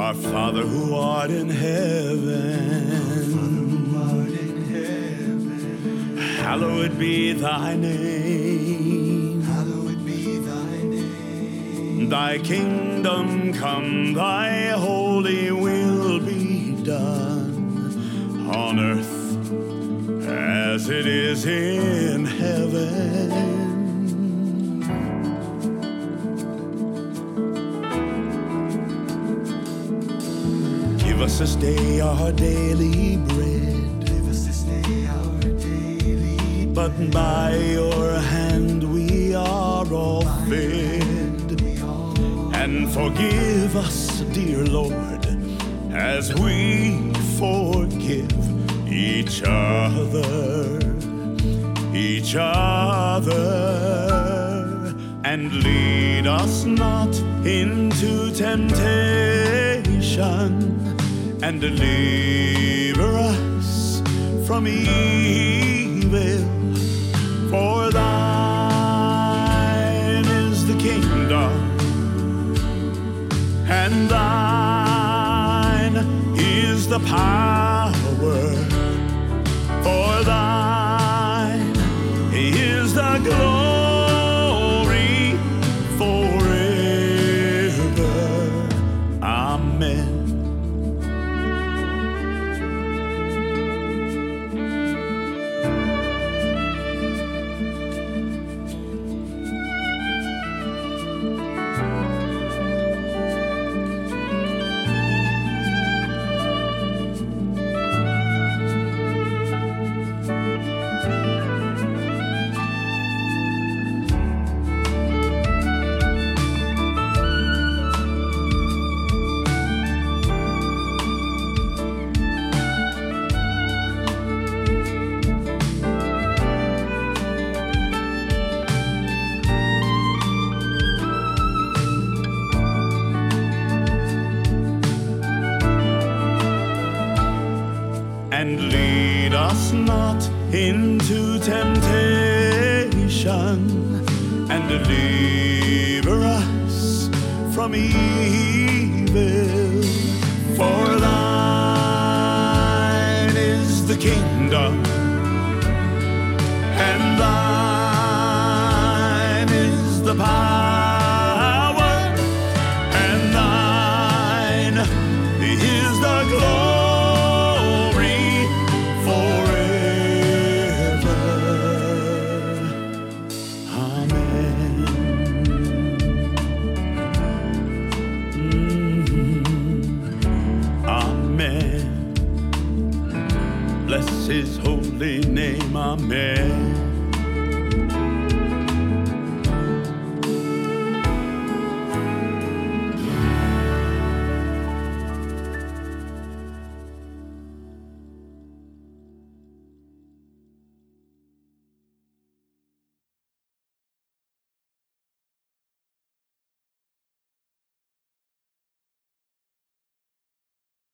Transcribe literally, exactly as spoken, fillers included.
Our Father who art in heaven, hallowed be thy name. Hallowed be thy name. Thy kingdom come, thy holy will be done on earth as it is in heaven. Give us this day our daily bread. Give us this day our daily But bread. by your hand we are all fed. And forgive us, dear Lord, as we forgive each other, each other. And lead us not into temptation, and deliver us from evil. For thine is the kingdom, and thine is the power. For thine is the glory forever. Amen. And lead us not into temptation, and deliver us from evil. For thine is the kingdom, and thine is the power, and thine is the glory. Bless his holy name, amen.